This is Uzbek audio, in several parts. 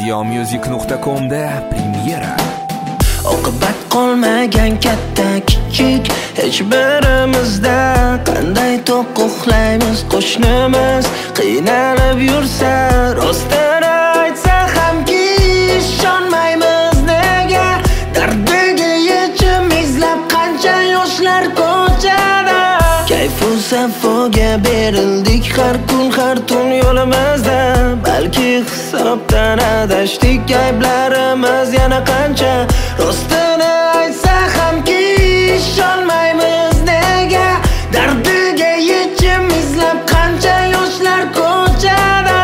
Ziyomusic.com'da premyera. Oqibat qolmagan katta kichik hech birimizda. Qanday to'q uxlaymiz qo'shnimiz qiynalib yursa, rostini aytsa hamki ishonmaymiz. Nega dardiga yechim izlab qancha yoshlar ko'chada. Kayfu safoga berildik har kun har tun yo'limizda. Balki hisobdan adashdik, ayblarimiz yana qancha. Rostini aytsa hamki ishonmaymiz. Nega dardiga yechim izlab qancha yoshlar ko'chada.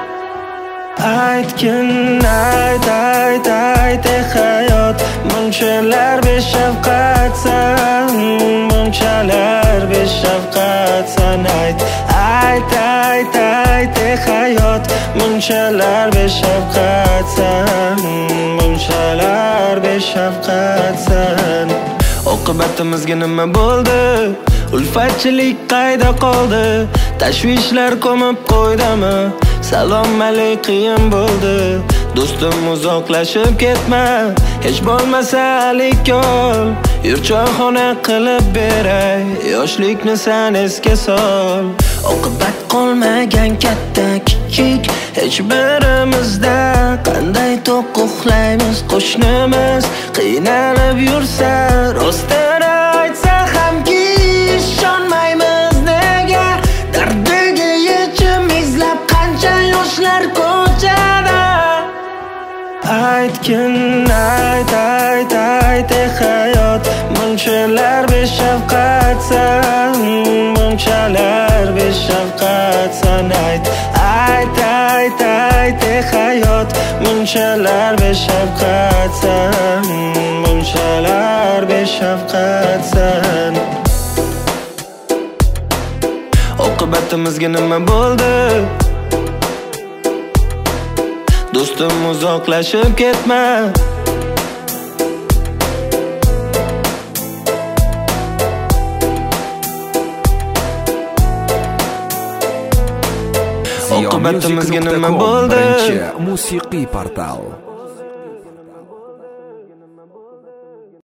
Aytgin ayt hayot, bunchalar beshafqatsan, bunchalar beshafqatsan. Ayt hayot, bunchalar beshafqatsan, bunchalar beshafqatsan. Oqibatimizga nima bo'ldi? Ulfatchilik qayda qoldi? Tashvishlar ko'mib qo'ydimi? Salom alik qiyin bo'ldi. Do'stim uzoqlashib ketma, hech bo'lmasa alik ol. Yurchoyxona qilib beray, yoshlikni san esga sol. Oqibat qolmagan katta kichik hech birimizda. Qanday to'q uxlaymiz qo'shnimiz qiynalib yursa, rostini aytsa hamki ishonmaymiz. Nega dardiga yechim izlab qancha yoshlar ko'chada. Aytgin ayt hayot, bunchalar beshafqatsan, bunchalar beshafqatsan. Ayt hayot, bunchalar beshafqatsan, bunchalar beshafqatsan. Oqibatimizga nima bo'ldi? Do'stim uzoqlashib ketma. Oqibatimizga nima bo'ldi? Birinchi musiqiy portal.